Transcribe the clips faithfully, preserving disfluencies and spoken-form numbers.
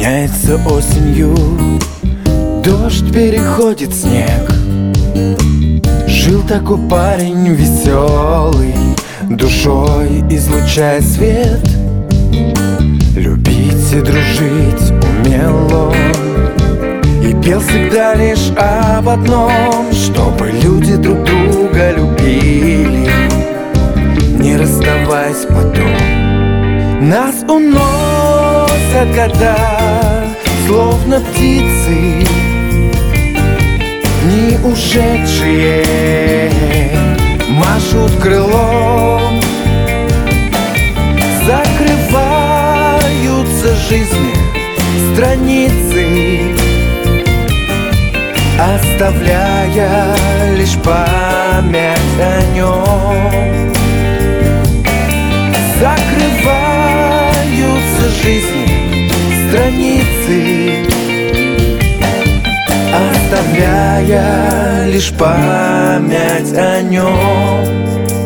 Меняется осенью, дождь переходит в снег. Жил такой парень веселый, душой излучая свет. Любить и дружить умел он, и пел всегда лишь об одном: чтобы люди друг друга любили, не расставаясь потом. Нас уносят года, словно птицы, не ушедшие, машут крылом. Закрываются жизни страницы, оставляя лишь память о нем. Закрываются жизни страницы, оставляя лишь память о нем.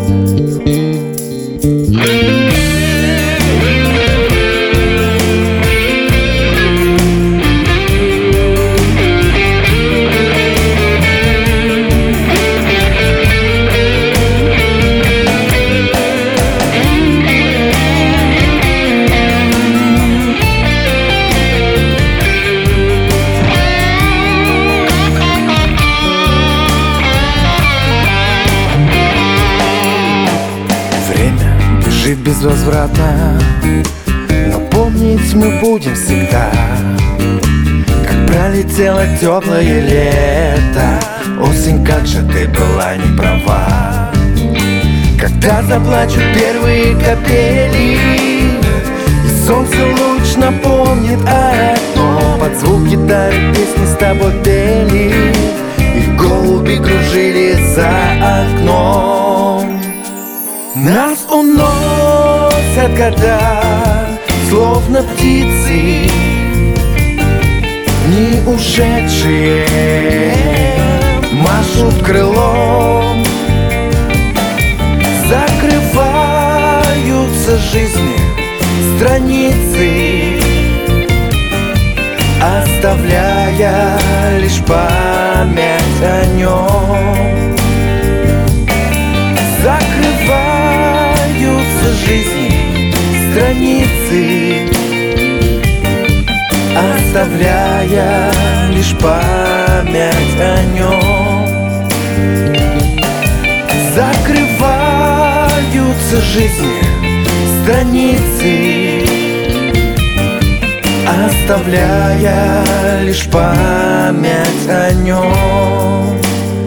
Жить безвозвратно, но помнить мы будем всегда, как пролетело теплое лето. Осень, как же ты была не права. Когда заплачут первые капели, и солнце луч напомнит одно: под звук гитары песни с тобой пели, и голуби кружили за окном. Нас уносят года, словно птицы, не ушедшие, машут крылом. Закрываются жизни страницы, оставляя лишь память о нем. Закрываются жизни страницы, оставляя лишь память о нем. Закрываются жизни страницы, оставляя лишь память о нем.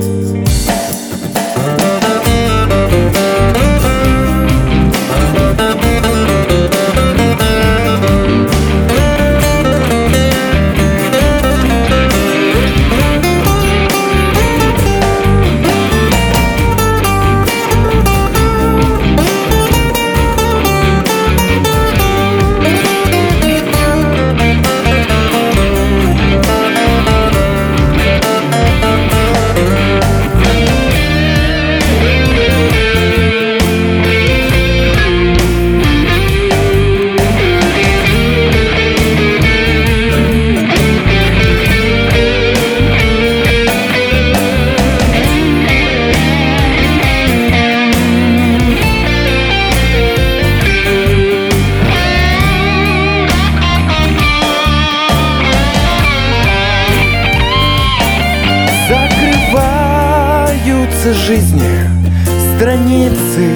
Закрываются жизни страницы,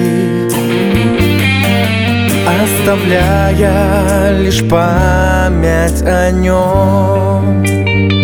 оставляя лишь память о нем.